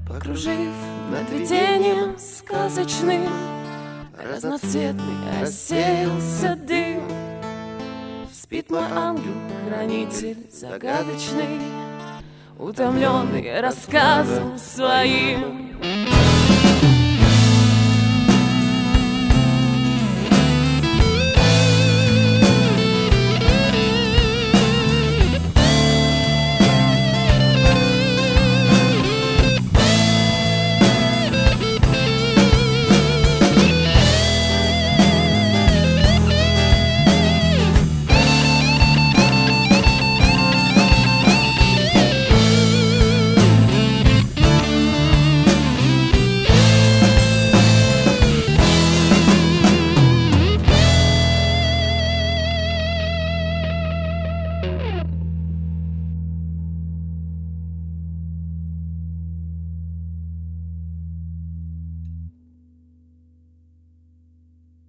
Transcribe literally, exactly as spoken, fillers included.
Покружив над видением сказочным, разноцветный рассеялся дым. Спит мой ангел-хранитель загадочный, утомленный рассказом своим.